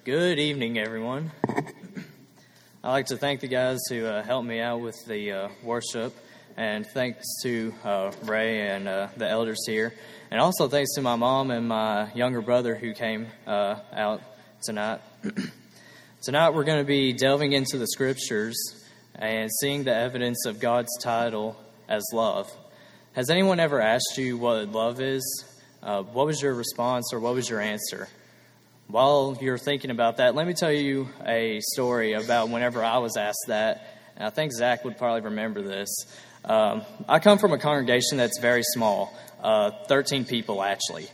Good evening, everyone. I'd like to thank the guys who helped me out with the worship, and thanks to Ray and the elders here, and also thanks to my mom and my younger brother who came out tonight. Tonight we're going to be delving into the scriptures and seeing the evidence of God's title as love. Has anyone ever asked you what love is? What was your response or what was your answer? While you're thinking about that, let me tell you a story about whenever I was asked that. And I think Zach would probably remember this. I come from a congregation that's very small, 13 people actually.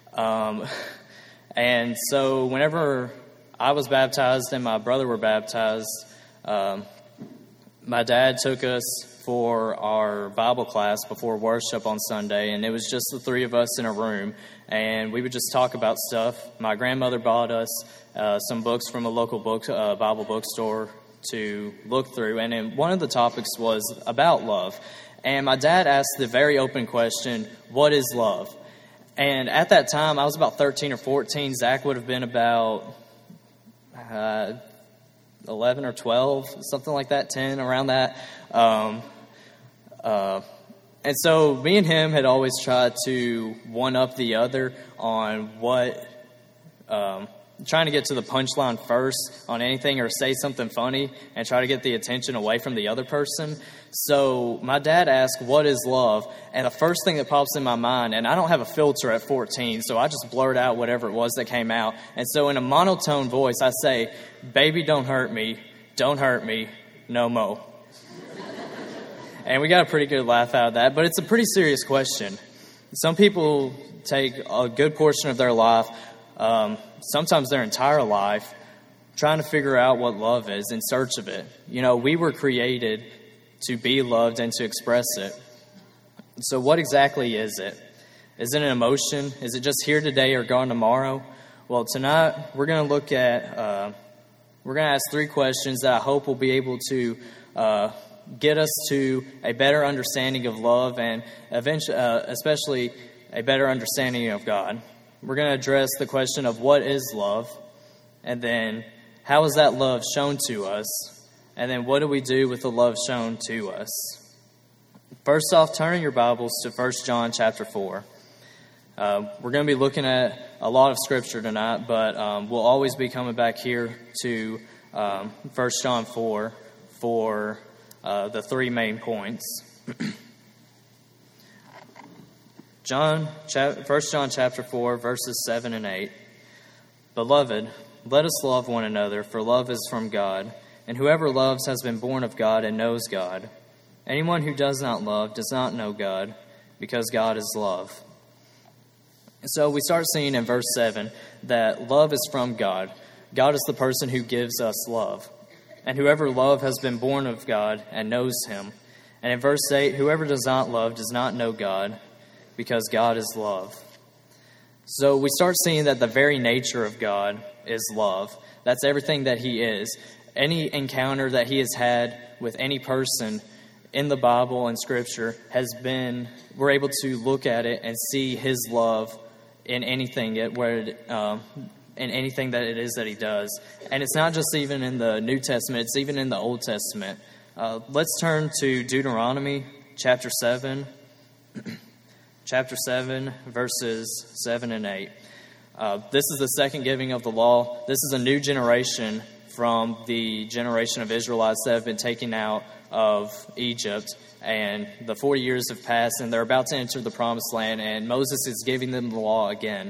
And so whenever I was baptized and my brother were baptized, my dad took us for our Bible class before worship on Sunday, and it was just the three of us in a room, and we would just talk about stuff. My grandmother bought us some books from a local Bible bookstore to look through, and then one of the topics was about love. And my dad asked the very open question, what is love? And at that time, I was about 13 or 14. Zach would have been about 11 or 12, something like that, 10, around that. And so me and him had always tried to one-up the other on trying to get to the punchline first on anything or say something funny and try to get the attention away from the other person. So my dad asked, what is love? And the first thing that pops in my mind, and I don't have a filter at 14, so I just blurt out whatever it was that came out. And so in a monotone voice, I say, baby, don't hurt me, no mo. And we got a pretty good laugh out of that, but it's a pretty serious question. Some people take a good portion of their life, sometimes their entire life, trying to figure out what love is, in search of it. You know, we were created to be loved and to express it. So what exactly is it? Is it an emotion? Is it just here today or gone tomorrow? Well, tonight we're going to look at, we're going to ask three questions that I hope will be able to get us to a better understanding of love and eventually, especially a better understanding of God. We're going to address the question of what is love, and then how is that love shown to us, and then what do we do with the love shown to us. First off, turn your Bibles to 1 John chapter 4. We're going to be looking at a lot of scripture tonight, but we'll always be coming back here to 1 John 4 for the three main points. 1 John chapter 4, verses 7 and 8. Beloved, let us love one another, for love is from God, and whoever loves has been born of God and knows God. Anyone who does not love does not know God, because God is love. So we start seeing in verse 7 that love is from God. God is the person who gives us love. And whoever loves has been born of God and knows him. And in verse 8, whoever does not love does not know God, because God is love. So we start seeing that the very nature of God is love. That's everything that he is. Any encounter that he has had with any person in the Bible and Scripture we're able to look at it and see his love in anything in anything that it is that he does. And it's not just even in the New Testament, it's even in the Old Testament. Let's turn to Deuteronomy chapter 7. Chapter 7, verses 7 and 8. This is the second giving of the law. This is a new generation from the generation of Israelites that have been taken out of Egypt. And the 40 years have passed, and they're about to enter the promised land, and Moses is giving them the law again.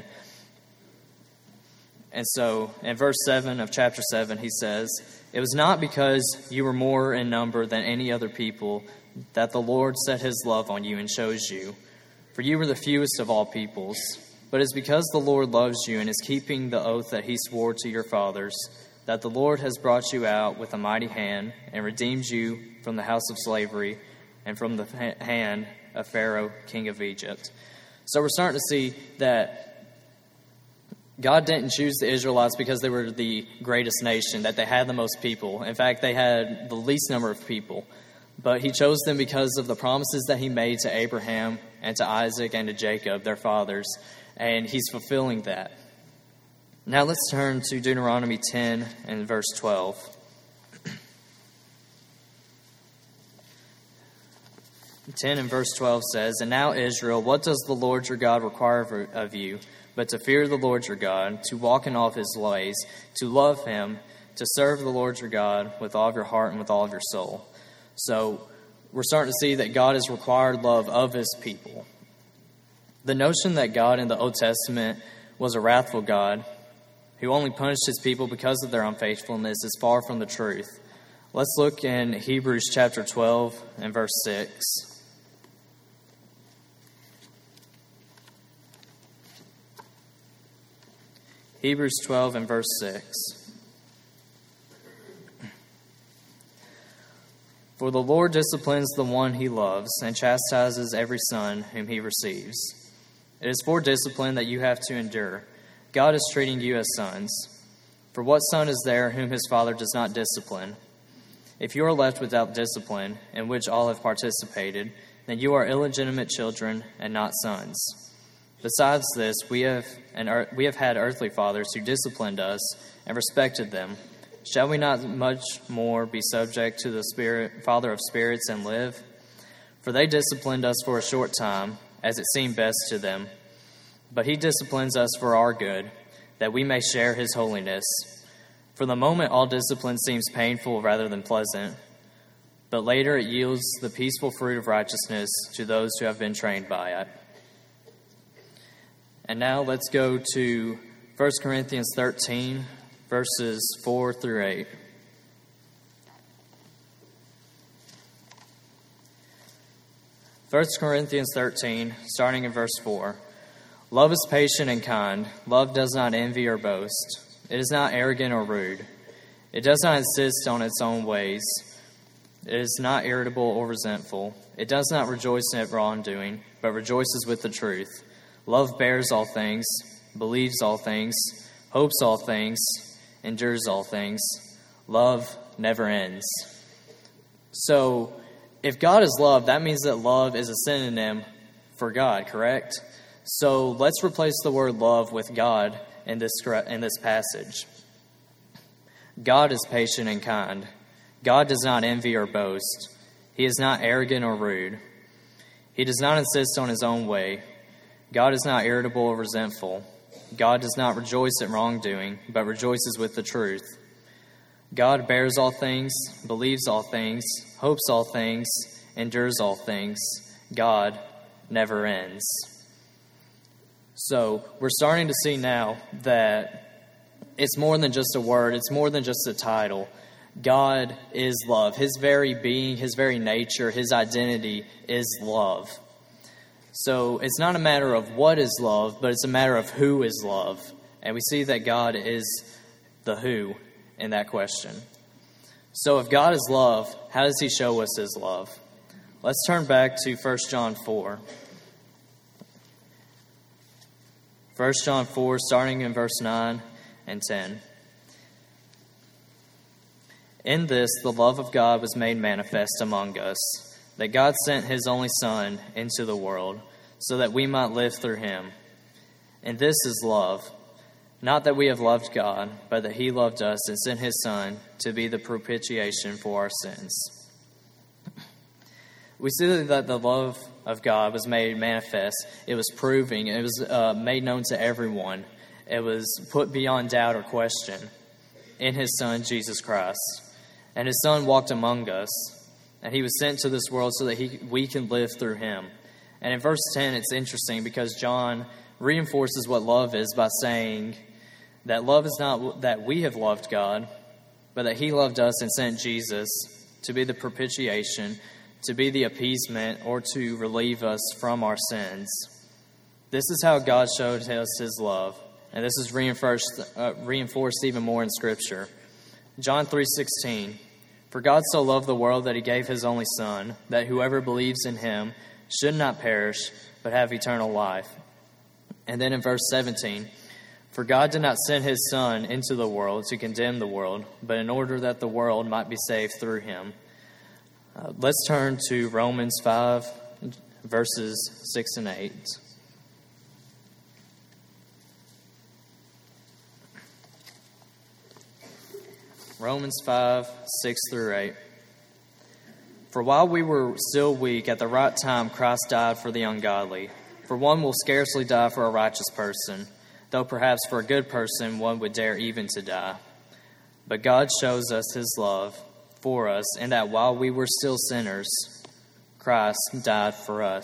And so, in verse 7 of chapter 7, he says, "It was not because you were more in number than any other people that the Lord set his love on you and chose you. For you were the fewest of all peoples. But it's because the Lord loves you and is keeping the oath that he swore to your fathers, that the Lord has brought you out with a mighty hand and redeemed you from the house of slavery and from the hand of Pharaoh, king of Egypt." So we're starting to see that God didn't choose the Israelites because they were the greatest nation, that they had the most people. In fact, they had the least number of people. But he chose them because of the promises that he made to Abraham and to Isaac and to Jacob, their fathers. And he's fulfilling that. Now let's turn to Deuteronomy 10 and verse 12. 10 and verse 12 says, "And now, Israel, what does the Lord your God require of you, but to fear the Lord your God, to walk in all of his ways, to love him, to serve the Lord your God with all of your heart and with all of your soul." So we're starting to see that God has required love of his people. The notion that God in the Old Testament was a wrathful God who only punished his people because of their unfaithfulness is far from the truth. Let's look in Hebrews chapter 12 and verse 6. Hebrews 12 and verse 6. "For the Lord disciplines the one he loves and chastises every son whom he receives. It is for discipline that you have to endure. God is treating you as sons. For what son is there whom his father does not discipline? If you are left without discipline, in which all have participated, then you are illegitimate children and not sons. Besides this, we have had earthly fathers who disciplined us and respected them. Shall we not much more be subject to the Father of spirits and live? For they disciplined us for a short time, as it seemed best to them. But he disciplines us for our good, that we may share his holiness. For the moment, all discipline seems painful rather than pleasant, but later it yields the peaceful fruit of righteousness to those who have been trained by it." And now let's go to 1 Corinthians 13, verses 4 through 8. First Corinthians 13, starting in verse 4. "Love is patient and kind. Love does not envy or boast. It is not arrogant or rude. It does not insist on its own ways. It is not irritable or resentful. It does not rejoice in wrongdoing, but rejoices with the truth. Love bears all things, believes all things, hopes all things, endures all things. Love never ends." So, if God is love, that means that love is a synonym for God, correct? So let's replace the word love with God in this passage. God is patient and kind. God does not envy or boast. He is not arrogant or rude. He does not insist on his own way. God is not irritable or resentful. God does not rejoice at wrongdoing, but rejoices with the truth. God bears all things, believes all things, hopes all things, endures all things. God never ends. So we're starting to see now that it's more than just a word. It's more than just a title. God is love. His very being, his very nature, his identity is love. So it's not a matter of what is love, but it's a matter of who is love. And we see that God is the who in that question. So if God is love, how does he show us his love? Let's turn back to 1 John 4. 1 John 4, starting in verse 9 and 10. "In this the love of God was made manifest among us, that God sent his only Son into the world, so that we might live through him. And this is love, not that we have loved God, but that he loved us and sent his Son to be the propitiation for our sins." We see that the love of God was made manifest. It was proving. It was made known to everyone. It was put beyond doubt or question in his Son, Jesus Christ. And his Son walked among us. And he was sent to this world so that we can live through him. And in verse 10, it's interesting because John reinforces what love is by saying that love is not that we have loved God, but that he loved us and sent Jesus to be the propitiation, to be the appeasement, or to relieve us from our sins. This is how God showed us his love, and this is reinforced even more in Scripture. John 3:16, "For God so loved the world that he gave his only Son, that whoever believes in him should not perish, but have eternal life." And then in verse 17, "For God did not send his Son into the world to condemn the world, but in order that the world might be saved through him." Let's turn to Romans 5, verses 6 and 8. Romans 5, 6 through 8. For while we were still weak, at the right time Christ died for the ungodly. For one will scarcely die for a righteous person, though perhaps for a good person one would dare even to die. But God shows us his love for us, in that while we were still sinners, Christ died for us.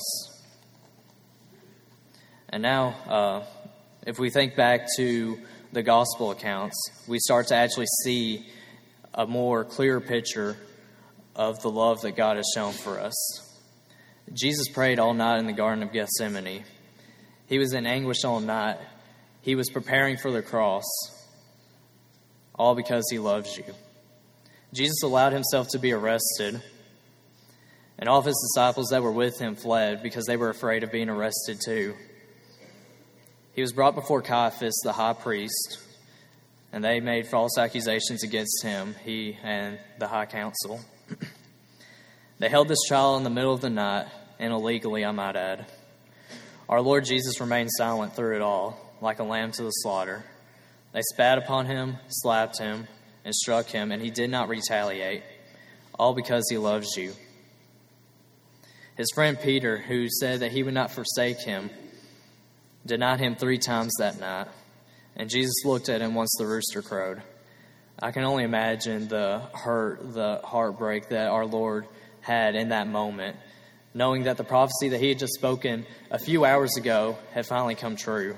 And now, if we think back to the gospel accounts, we start to actually see a more clear picture of the love that God has shown for us. Jesus prayed all night in the Garden of Gethsemane. He was in anguish all night. He was preparing for the cross, all because he loves you. Jesus allowed himself to be arrested, and all of his disciples that were with him fled because they were afraid of being arrested too. He was brought before Caiaphas, the high priest, and they made false accusations against him, he and the high council. They held this trial in the middle of the night, and illegally, I might add. Our Lord Jesus remained silent through it all, like a lamb to the slaughter. They spat upon him, slapped him, and struck him, and he did not retaliate, all because he loves you. His friend Peter, who said that he would not forsake him, denied him 3 times that night, and Jesus looked at him once the rooster crowed. I can only imagine the hurt, the heartbreak that our Lord had in that moment, knowing that the prophecy that he had just spoken a few hours ago had finally come true.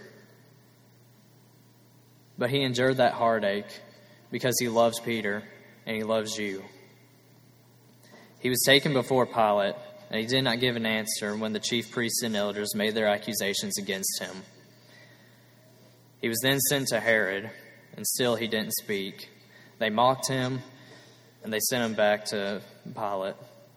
But he endured that heartache because he loves Peter and he loves you. He was taken before Pilate, and he did not give an answer when the chief priests and elders made their accusations against him. He was then sent to Herod, and still he didn't speak. They mocked him, and they sent him back to Pilate.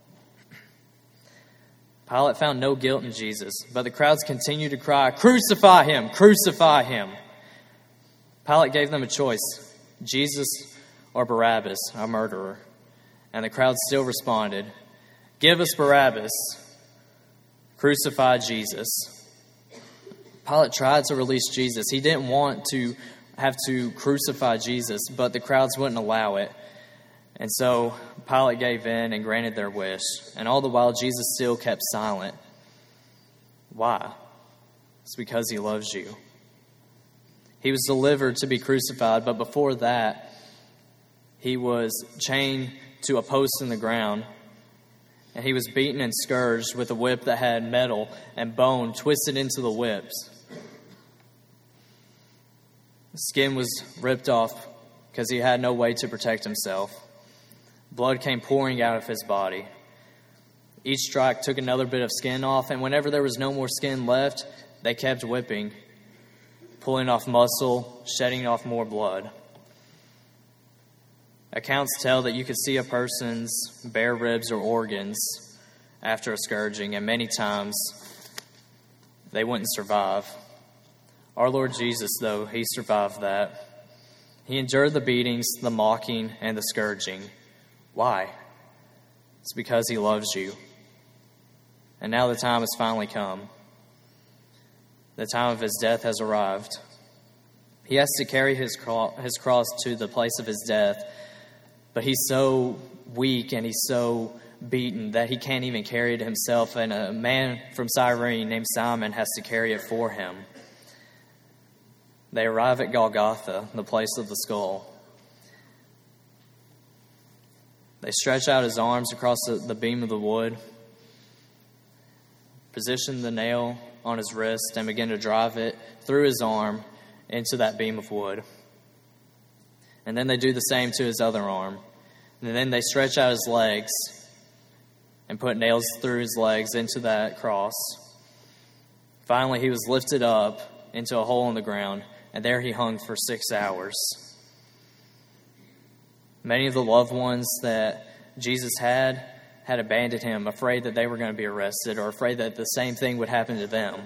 Pilate found no guilt in Jesus, but the crowds continued to cry, "Crucify him! Crucify him!" Pilate gave them a choice, Jesus or Barabbas, a murderer. And the crowd still responded, "Give us Barabbas. Crucify Jesus." Pilate tried to release Jesus. He didn't want to have to crucify Jesus, but the crowds wouldn't allow it. And so Pilate gave in and granted their wish. And all the while, Jesus still kept silent. Why? It's because he loves you. He was delivered to be crucified, but before that, he was chained to a post in the ground, and he was beaten and scourged with a whip that had metal and bone twisted into the whips. The skin was ripped off because he had no way to protect himself. Blood came pouring out of his body. Each strike took another bit of skin off, and whenever there was no more skin left, they kept whipping, pulling off muscle, shedding off more blood. Accounts tell that you could see a person's bare ribs or organs after a scourging, and many times they wouldn't survive. Our Lord Jesus, though, he survived that. He endured the beatings, the mocking, and the scourging. Why? It's because he loves you. And now the time has finally come. The time of his death has arrived. He has to carry his cross to the place of his death, but he's so weak and he's so beaten that he can't even carry it himself, and a man from Cyrene named Simon has to carry it for him. They arrive at Golgotha, the place of the skull. They stretch out his arms across the beam of the wood, position the nail on his wrist, and begin to drive it through his arm into that beam of wood. And then they do the same to his other arm. And then they stretch out his legs and put nails through his legs into that cross. Finally, he was lifted up into a hole in the ground, and there he hung for 6 hours. Many of the loved ones that Jesus had abandoned him, afraid that they were going to be arrested or afraid that the same thing would happen to them.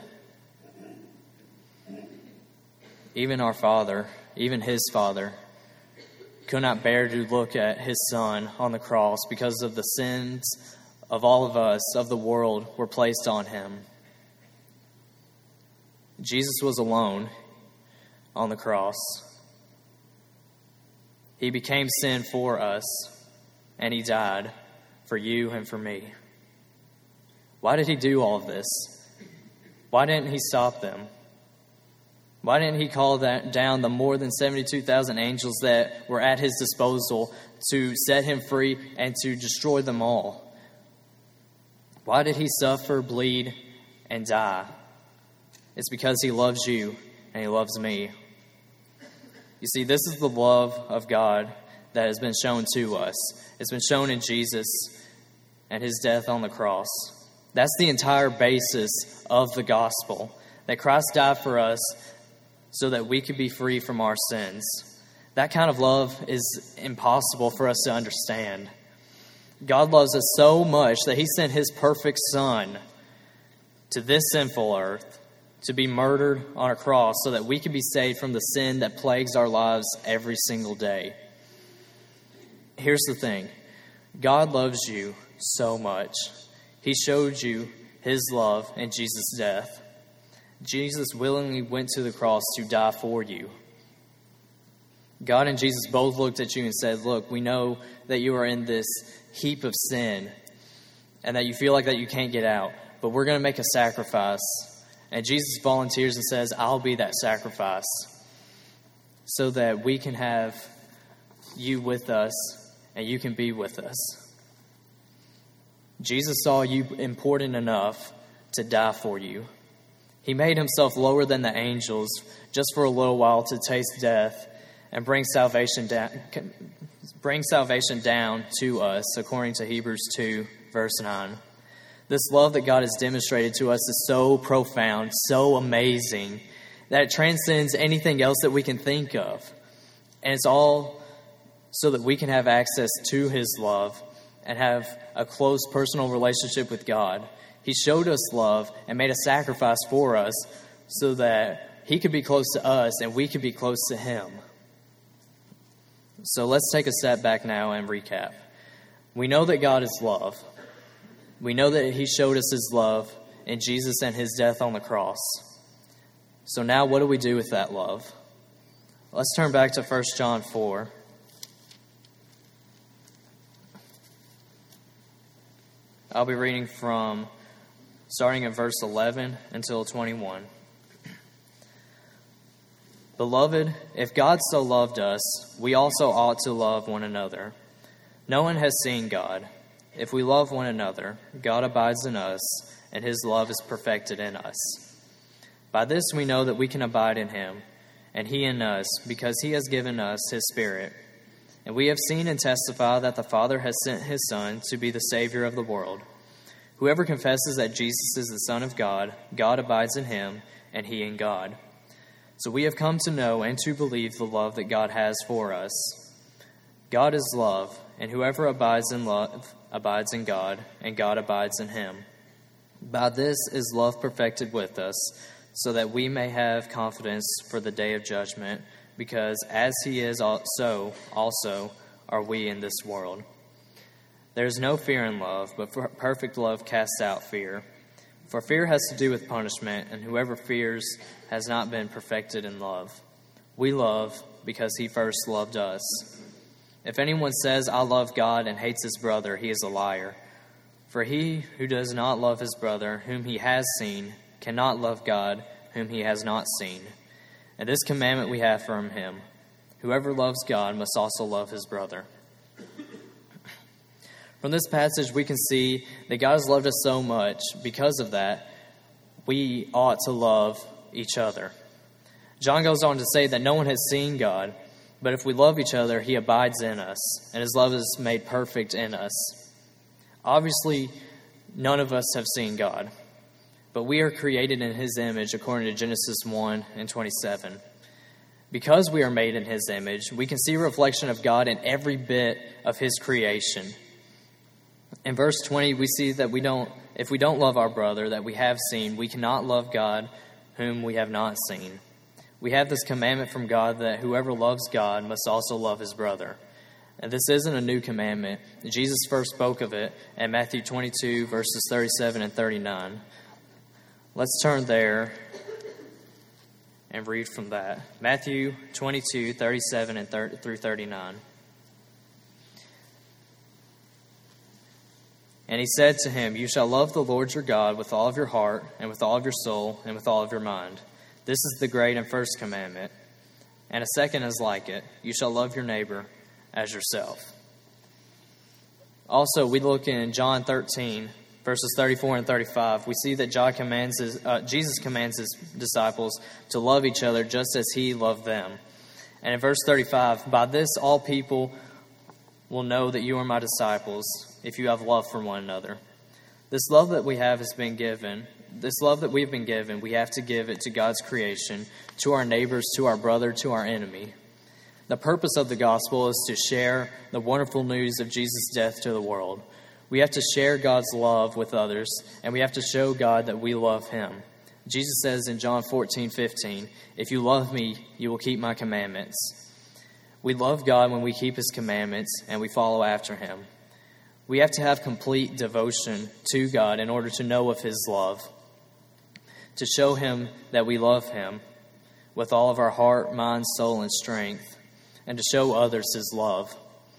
Even our Father, even his Father, could not bear to look at his Son on the cross because of the sins of all of us, of the world, were placed on him. Jesus was alone on the cross. He became sin for us, and he died for you and for me. Why did he do all of this? Why didn't he stop them? Why didn't he call down the more than 72,000 angels that were at his disposal to set him free and to destroy them all? Why did he suffer, bleed, and die? It's because he loves you and he loves me. You see, this is the love of God that has been shown to us. It's been shown in Jesus and his death on the cross. That's the entire basis of the gospel, that Christ died for us so that we could be free from our sins. That kind of love is impossible for us to understand. God loves us so much that he sent his perfect Son to this sinful earth to be murdered on a cross so that we could be saved from the sin that plagues our lives every single day. Here's the thing. God loves you so much. He showed you his love in Jesus' death. Jesus willingly went to the cross to die for you. God and Jesus both looked at you and said, look, we know that you are in this heap of sin and that you feel like that you can't get out, but we're going to make a sacrifice. And Jesus volunteers and says, I'll be that sacrifice so that we can have you with us and you can be with us. Jesus saw you important enough to die for you. He made himself lower than the angels just for a little while to taste death and bring salvation down to us, according to Hebrews 2, verse 9. This love that God has demonstrated to us is so profound, so amazing, that it transcends anything else that we can think of. And it's all so that we can have access to his love and have a close personal relationship with God. He showed us love and made a sacrifice for us so that he could be close to us and we could be close to him. So let's take a step back now and recap. We know that God is love. We know that he showed us his love in Jesus and his death on the cross. So now what do we do with that love? Let's turn back to 1 John 4. I'll be reading from starting at verse 11 until 21. Beloved, if God so loved us, we also ought to love one another. No one has seen God. If we love one another, God abides in us, and his love is perfected in us. By this we know that we can abide in him, and he in us, because he has given us his Spirit. And we have seen and testify that the Father has sent his Son to be the Savior of the world. Whoever confesses that Jesus is the Son of God, God abides in him, and he in God. So we have come to know and to believe the love that God has for us. God is love, and whoever abides in love abides in God, and God abides in him. By this is love perfected with us, so that we may have confidence for the day of judgment, because as he is, so also are we in this world. There is no fear in love, but perfect love casts out fear. For fear has to do with punishment, and whoever fears has not been perfected in love. We love because he first loved us. If anyone says, I love God, and hates his brother, he is a liar. For he who does not love his brother, whom he has seen, cannot love God, whom he has not seen. And this commandment we have from him: whoever loves God must also love his brother. From this passage, we can see that God has loved us so much. Because of that, we ought to love each other. John goes on to say that no one has seen God, but if we love each other, he abides in us, and his love is made perfect in us. Obviously, none of us have seen God, but we are created in his image according to Genesis 1 and 27. Because we are made in his image, we can see a reflection of God in every bit of his creation. In verse 20, we see that if we don't love our brother that we have seen, we cannot love God whom we have not seen. We have this commandment from God that whoever loves God must also love his brother. And this isn't a new commandment. Jesus first spoke of it in Matthew 22, verses 37 and 39. Let's turn there and read from that. Matthew 22, 37 and through 39. And he said to him, "You shall love the Lord your God with all of your heart, and with all of your soul, and with all of your mind. This is the great and first commandment. And a second is like it. You shall love your neighbor as yourself." Also, we look in John 13, verses 34 and 35. We see that Jesus commands his disciples to love each other just as he loved them. And in verse 35, "By this all people will know that you are my disciples, if you have love for one another." This love that we have has been given. This love that we've been given, we have to give it to God's creation, to our neighbors, to our brother, to our enemy. The purpose of the gospel is to share the wonderful news of Jesus' death to the world. We have to share God's love with others, and we have to show God that we love him. Jesus says in John 14:15, "If you love me, you will keep my commandments." We love God when we keep his commandments and we follow after him. We have to have complete devotion to God in order to know of his love, to show him that we love him with all of our heart, mind, soul, and strength, and to show others his love.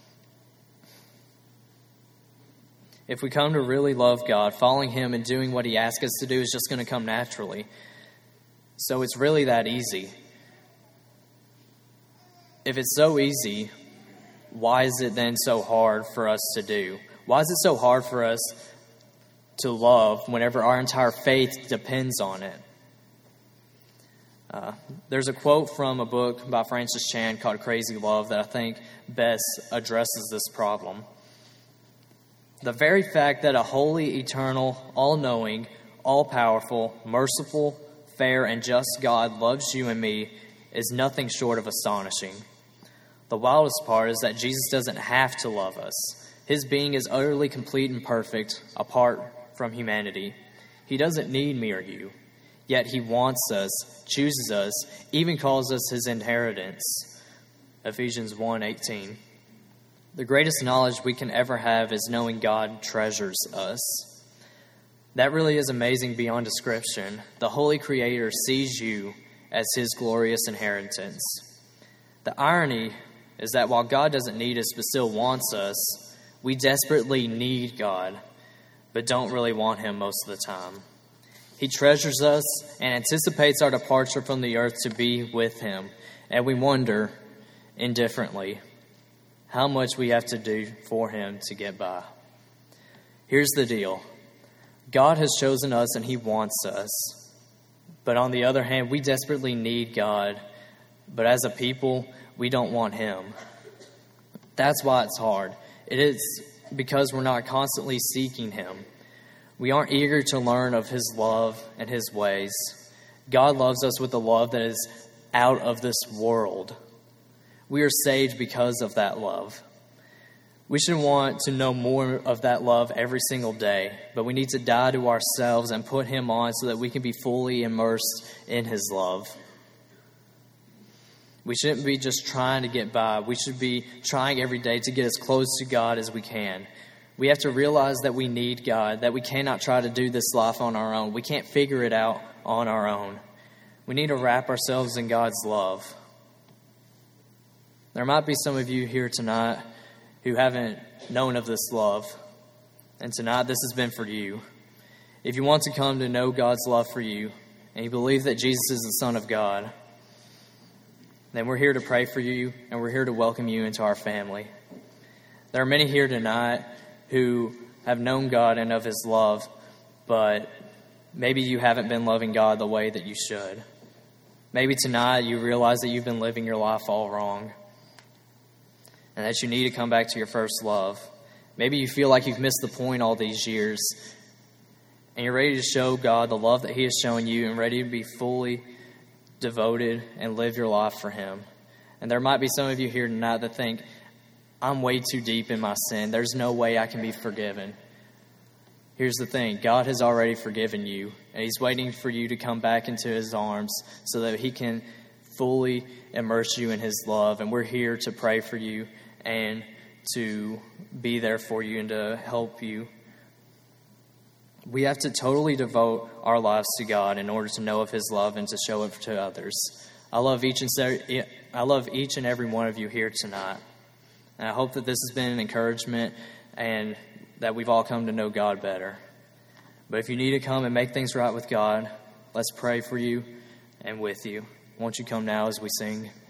If we come to really love God, following him and doing what he asks us to do is just going to come naturally. So it's really that easy. If it's so easy, why is it then so hard for us to do? Why is it so hard for us to love whenever our entire faith depends on it? There's a quote from a book by Francis Chan called Crazy Love that I think best addresses this problem. "The very fact that a holy, eternal, all-knowing, all-powerful, merciful, fair, and just God loves you and me is nothing short of astonishing. The wildest part is that Jesus doesn't have to love us. His being is utterly complete and perfect apart from humanity. He doesn't need me or you. Yet he wants us, chooses us, even calls us his inheritance." Ephesians 1:18. The greatest knowledge we can ever have is knowing God treasures us. That really is amazing beyond description. The Holy Creator sees you as his glorious inheritance. The irony is that while God doesn't need us but still wants us, we desperately need God, but don't really want him most of the time. He treasures us and anticipates our departure from the earth to be with him, and we wonder, indifferently, how much we have to do for him to get by. Here's the deal. God has chosen us and he wants us. But on the other hand, we desperately need God, but as a people, we don't want him. That's why it's hard. It is because we're not constantly seeking him. We aren't eager to learn of his love and his ways. God loves us with a love that is out of this world. We are saved because of that love. We should want to know more of that love every single day, but we need to die to ourselves and put him on so that we can be fully immersed in his love. We shouldn't be just trying to get by. We should be trying every day to get as close to God as we can. We have to realize that we need God, that we cannot try to do this life on our own. We can't figure it out on our own. We need to wrap ourselves in God's love. There might be some of you here tonight who haven't known of this love, and tonight this has been for you. If you want to come to know God's love for you, and you believe that Jesus is the Son of God, then we're here to pray for you, and we're here to welcome you into our family. There are many here tonight who have known God and of his love, but maybe you haven't been loving God the way that you should. Maybe tonight you realize that you've been living your life all wrong, and that you need to come back to your first love. Maybe you feel like you've missed the point all these years, and you're ready to show God the love that he has shown you and ready to be fully devoted and live your life for him. And there might be some of you here tonight that think, I'm way too deep in my sin. There's no way I can be forgiven. Here's the thing. God has already forgiven you, and he's waiting for you to come back into his arms so that he can fully immerse you in his love. And we're here to pray for you and to be there for you and to help you. We have to totally devote our lives to God in order to know of His love and to show it to others. I love each and every one of you here tonight. And I hope that this has been an encouragement and that we've all come to know God better. But if you need to come and make things right with God, let's pray for you and with you. Won't you come now as we sing?